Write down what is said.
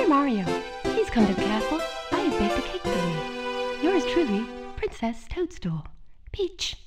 Dear Mario, please come to the castle. I have baked a cake for you. Yours truly, Princess Toadstool. Peach.